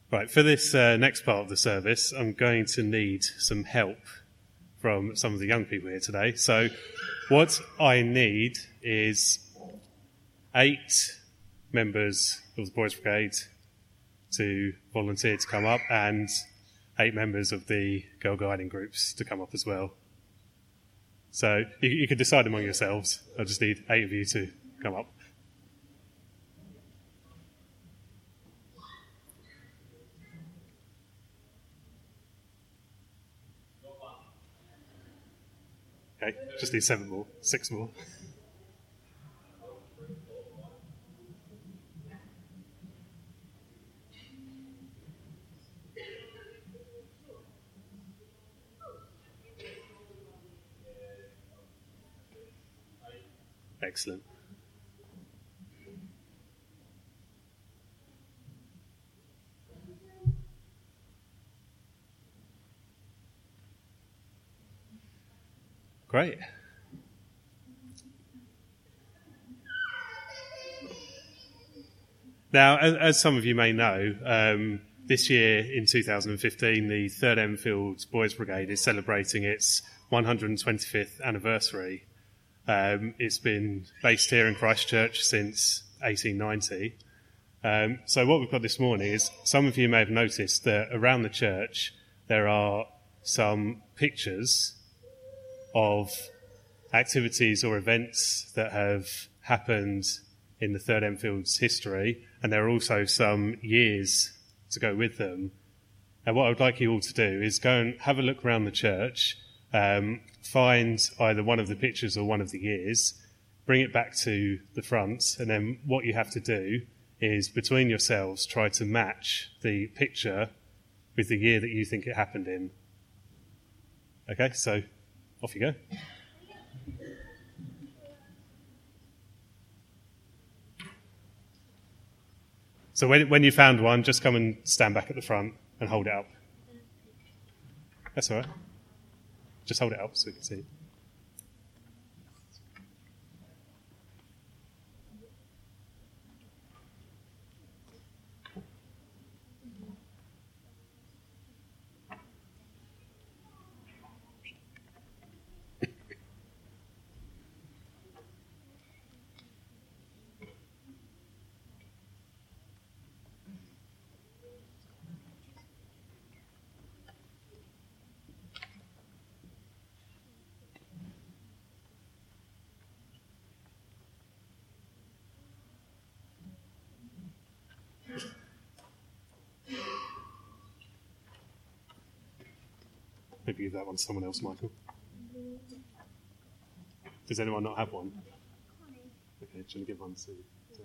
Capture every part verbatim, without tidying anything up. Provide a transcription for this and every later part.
Right, for this uh, next part of the service, I'm going to need some help from some of the young people here today. So what I need is eight members of the Boys Brigade to volunteer to come up and eight members of the Girl Guiding groups to come up as well. So you, you can decide among yourselves. I just need eight of you to come up. Okay, just need seven more, six more. Excellent. Great. Now, as, as some of you may know, um, this year in two thousand fifteen, the third Enfield Boys Brigade is celebrating its one hundred twenty-fifth anniversary. Um, it's been based here in Christchurch since eighteen ninety. Um, so what we've got this morning is, some of you may have noticed that around the church there are some pictures of activities or events that have happened in the third Enfield's history, and there are also some years to go with them. And what I would like you all to do is go and have a look around the church, um, find either one of the pictures or one of the years, bring it back to the front, and then what you have to do is, between yourselves, try to match the picture with the year that you think it happened in. Okay, so off you go. So when, when you found one, just come and stand back at the front and hold it up. That's all right. Just hold it up so we can see. Maybe give that one to someone else, Michael. Does anyone not have one? Okay, should we give one to... to...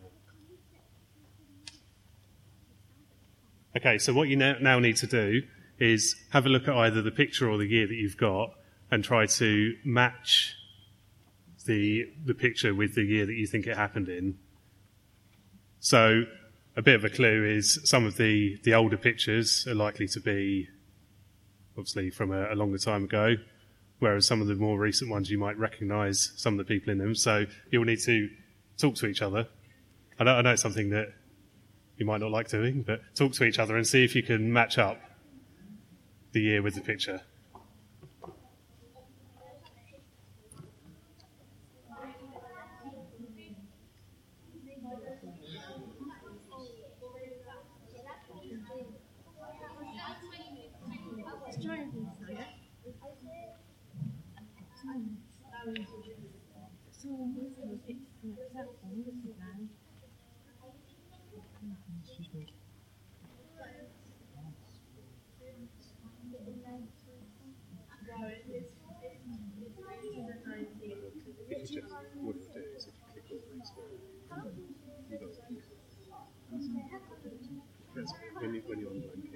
Okay, so what you now need to do is have a look at either the picture or the year that you've got and try to match the the picture with the year that you think it happened in. So a bit of a clue is some of the, the older pictures are likely to be obviously from a, a longer time ago, whereas some of the more recent ones you might recognise some of the people in them. So you'll need to talk to each other. I know, I know it's something that you might not like doing, but talk to each other and see if you can match up the year with the picture. When, you, when you're on the line,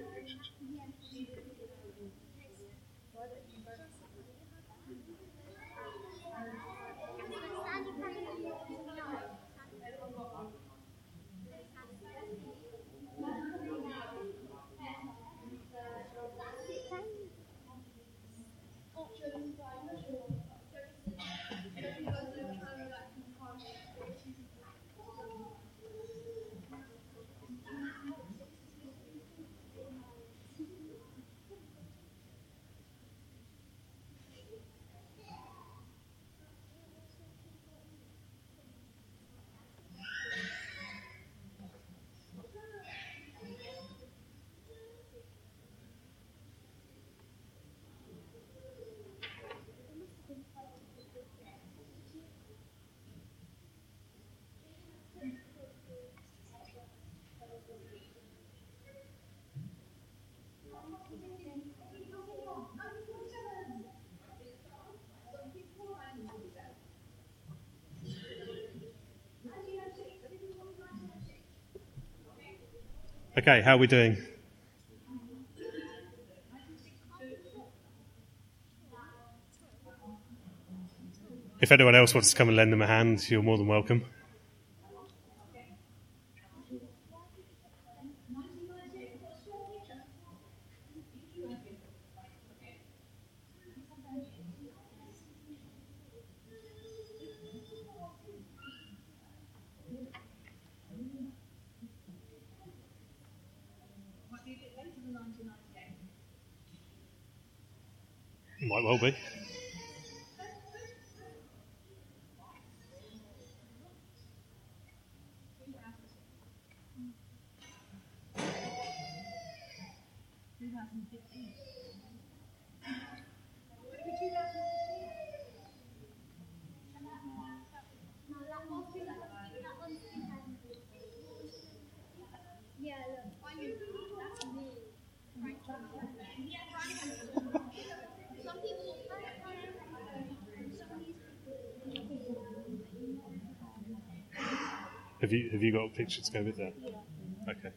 Okay, how are we doing? If anyone else wants to come and lend them a hand, you're more than welcome. Might well be. Have you have you got a picture to go with that? Yeah. Okay.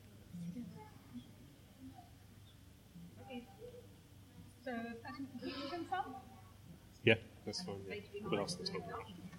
Okay. So, conclusion from? Yeah, that's fine. Yeah. But that's the top.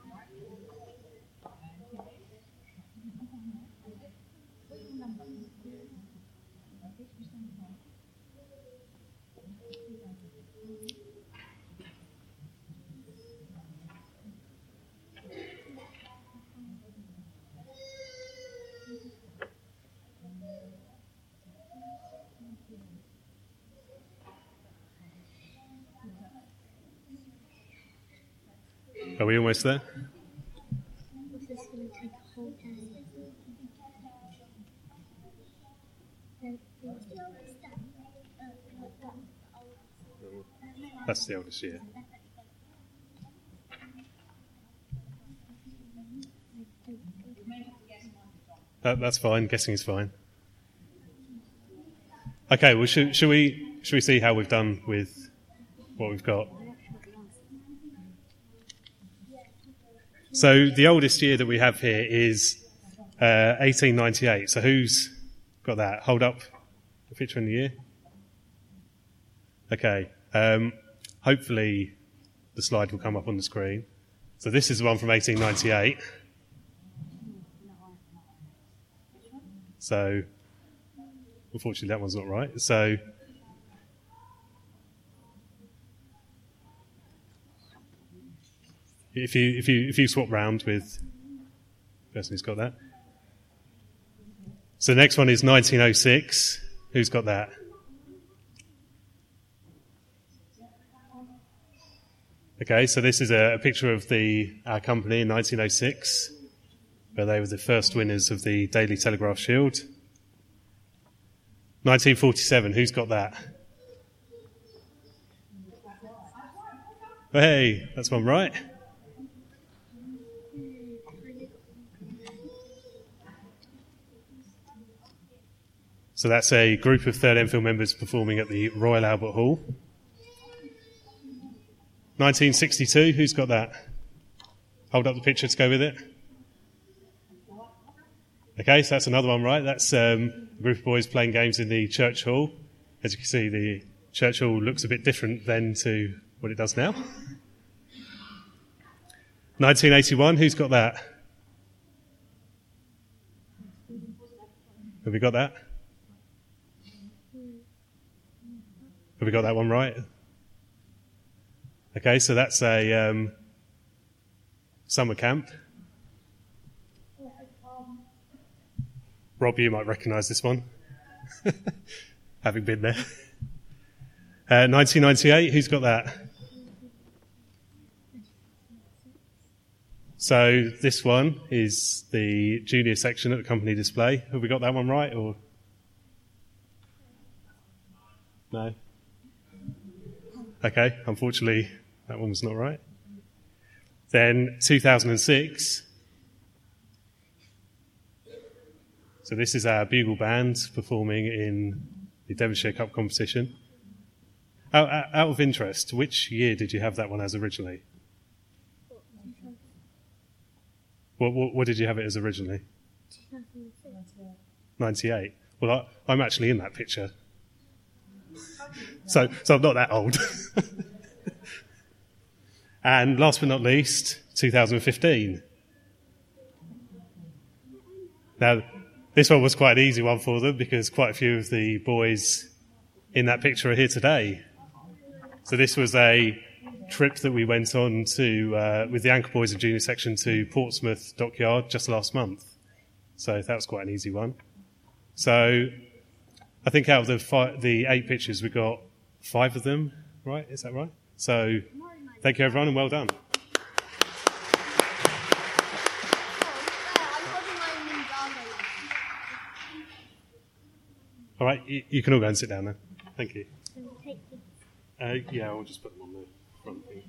Are we almost there? This is going to take a whole day. That's the oldest year. That, that's fine. Guessing is fine. Okay. Well, should, should we should we see how we've done with what we've got? So the oldest year that we have here is uh, eighteen ninety-eight. So who's got that? Hold up a picture in the year. Okay. Um, hopefully the slide will come up on the screen. So this is the one from eighteen ninety-eight. So unfortunately that one's not right. So If you if you if you swap round with the person who's got that. So the next one is nineteen oh six. Who's got that? Okay, so this is a, a picture of the our company in nineteen oh six, where they were the first winners of the Daily Telegraph Shield. nineteen forty-seven. Who's got that? Hey, that's one right. So that's a group of third Enfield members performing at the Royal Albert Hall. nineteen sixty-two, who's got that? Hold up the picture to go with it. Okay, so that's another one right. That's um, a group of boys playing games in the church hall. As you can see, the church hall looks a bit different then to what it does now. nineteen eighty-one, who's got that? Have we got that? Have we got that one right? Okay, so that's a um, summer camp. Rob, you might recognise this one, having been there. Uh, nineteen ninety-eight, who's got that? So this one is the junior section at the company display. Have we got that one right, or no? Okay, unfortunately, that one was not right. Then two thousand six. So this is our bugle band performing in the Devonshire Cup competition. Out, out of interest, which year did you have that one as originally? What, what, what did you have it as originally? ninety-eight. Well, I, I'm actually in that picture. So, so I'm not that old. And last but not least, two thousand fifteen. Now, this one was quite an easy one for them because quite a few of the boys in that picture are here today. So this was a trip that we went on to uh, with the Anchor Boys and Junior Section to Portsmouth Dockyard just last month. So that was quite an easy one. So I think out of the five, the eight pictures, we got five of them, right? Is that right? So thank you, everyone, and well done. All right, you, you can all go and sit down then. Thank you. Uh, yeah, I'll just put them on the front thing.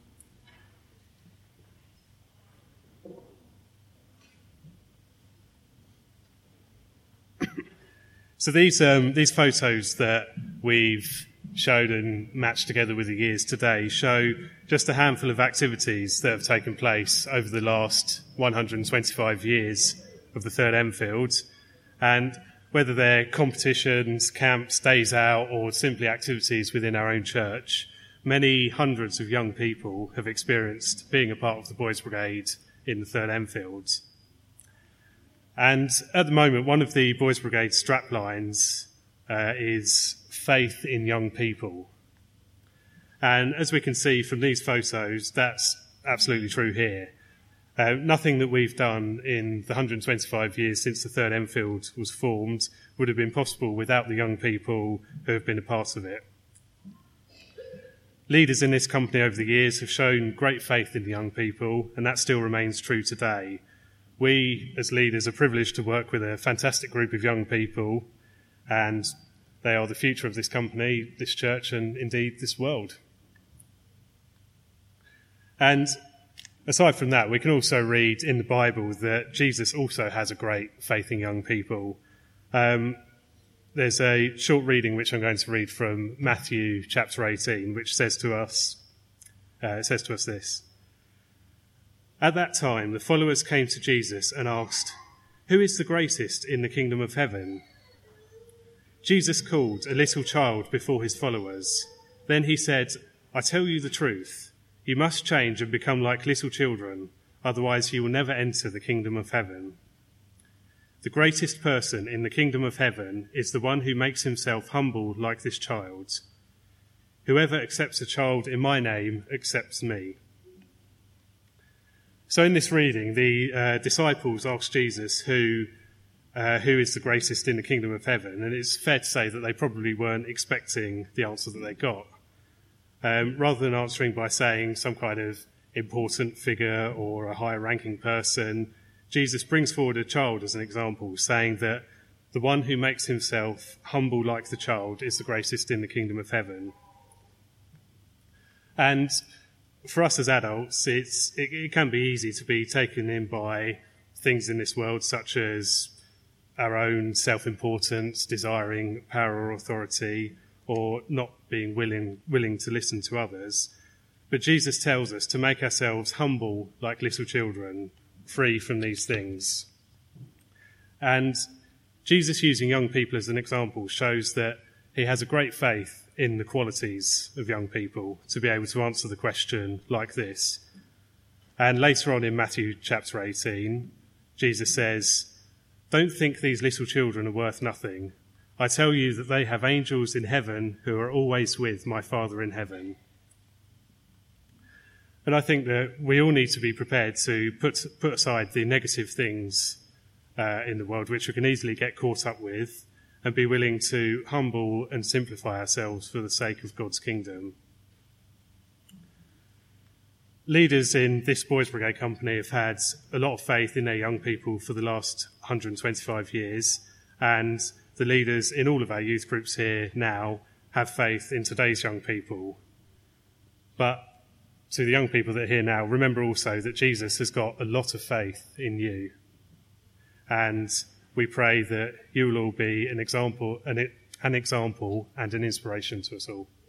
So these um, these photos that we've showed and matched together with the years today show just a handful of activities that have taken place over the last one hundred twenty-five years of the Third Enfield, and whether they're competitions, camps, days out, or simply activities within our own church, many hundreds of young people have experienced being a part of the Boys Brigade in the Third Enfield. And at the moment, one of the Boys Brigade straplines uh, is faith in young people. And as we can see from these photos, that's absolutely true here. Uh, nothing that we've done in the one hundred twenty-five years since the Third Enfield was formed would have been possible without the young people who have been a part of it. Leaders in this company over the years have shown great faith in the young people, and that still remains true today. We, as leaders, are privileged to work with a fantastic group of young people, and they are the future of this company, this church, and indeed this world. And aside from that, we can also read in the Bible that Jesus also has a great faith in young people. Um, there's a short reading which I'm going to read from Matthew chapter eighteen, which says to us, uh, it says to us this. At that time, the followers came to Jesus and asked, "Who is the greatest in the kingdom of heaven?" Jesus called a little child before his followers. Then he said, "I tell you the truth. You must change and become like little children, otherwise you will never enter the kingdom of heaven. The greatest person in the kingdom of heaven is the one who makes himself humble like this child. Whoever accepts a child in my name accepts me." So in this reading, the uh, disciples asked Jesus who uh, who is the greatest in the kingdom of heaven, and it's fair to say that they probably weren't expecting the answer that they got. Um, rather than answering by saying some kind of important figure or a higher ranking person, Jesus brings forward a child as an example, saying that the one who makes himself humble like the child is the greatest in the kingdom of heaven. And for us as adults, it's, it, it can be easy to be taken in by things in this world, such as our own self-importance, desiring power or authority, or not being willing willing to listen to others. But Jesus tells us to make ourselves humble like little children, free from these things. And Jesus using young people as an example shows that he has a great faith in the qualities of young people to be able to answer the question like this. And later on in Matthew chapter eighteen, Jesus says, "Don't think these little children are worth nothing. I tell you that they have angels in heaven who are always with my Father in heaven." And I think that we all need to be prepared to put put aside the negative things uh, in the world which we can easily get caught up with, and be willing to humble and simplify ourselves for the sake of God's kingdom. Leaders in this Boys Brigade company have had a lot of faith in their young people for the last one hundred twenty-five years, and the leaders in all of our youth groups here now have faith in today's young people. But to the young people that are here now, remember also that Jesus has got a lot of faith in you. And we pray that you will all be an example, an, an example and an inspiration to us all.